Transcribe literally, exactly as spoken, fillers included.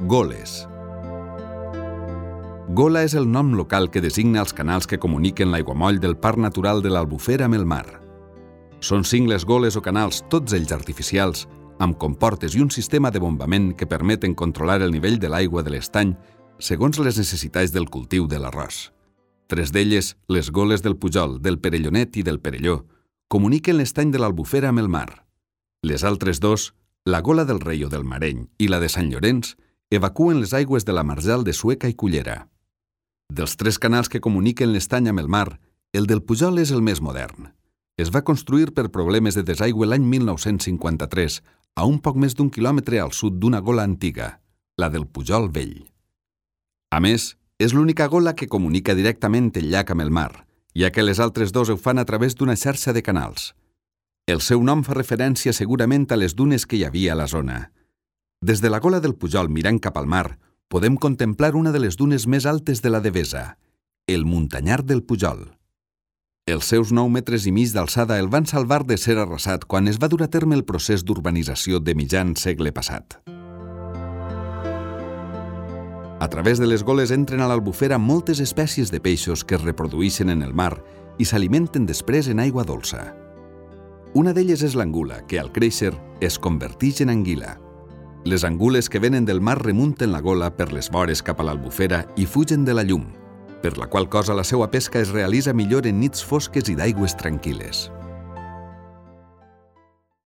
Goles. Gola és el nom local que designa els canals que comuniquen l'aiguamoll del Parc Natural de l'Albufera amb el mar. Són cinc les goles o canals, tots ells artificials, amb comportes i un sistema de bombament que permeten controlar el nivell de l'aigua de l'estany segons les necessitats del cultiu de l'arròs. Tres d'elles, les goles del Pujol, del Perellonet i del Perelló, comuniquen l'estany de l'Albufera amb el mar. Les altres dos, la gola del Rei o del Mareny i la de Sant Llorenç, evacuen les aigües de la marjal de Sueca i Cullera. Dels tres canals que comuniquen l'estany amb el mar, el del Pujol és el més modern. Es va construir per problemes de desaigüe l'any mil nou-cents cinquanta-tres, a un poc més d'un quilòmetre al sud d'una gola antiga, la del Pujol Vell. A més, és l'única gola que comunica directament el llac amb el mar, ja que les altres dos ho fan a través d'una xarxa de canals. El seu nom fa referència segurament a les dunes que hi havia a la zona. Des de la gola del Pujol mirant cap al mar, podem contemplar una de les dunes més altes de la Devesa, el Muntanyar del Pujol. Els seus nou metres i mig d'alçada el van salvar de ser arrasat quan es va dur a terme el procés d'urbanització de mitjan segle passat. A través de les goles entren a l'Albufera moltes espècies de peixos que es reprodueixen en el mar i s'alimenten després en aigua dolça. Una d'elles és l'angula, que al créixer es converteix en anguila. Les angules que venen del mar remunten la gola per les vores cap a l'Albufera i fugen de la llum, per la qual cosa la seva pesca es realitza millor en nits fosques i d'aigües tranquil·les.